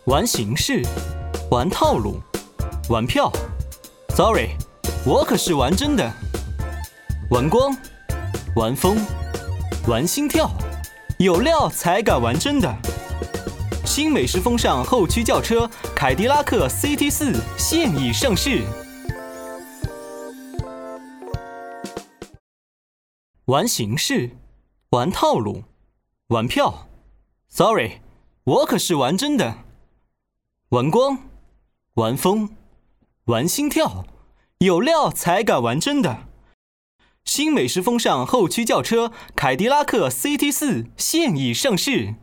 玩形式，玩套路，玩票。Sorry， 我可是玩真的。玩光，玩疯，玩心跳，有料才敢玩真的。新美食风尚后驱轿车凯迪拉克 CT4 现已上市。玩形式，玩套路，玩票。Sorry， 我可是玩真的。玩光，玩疯，玩心跳，有料才敢玩真的。新美食风尚后驱轿车凯迪拉克 CT4 现已上市。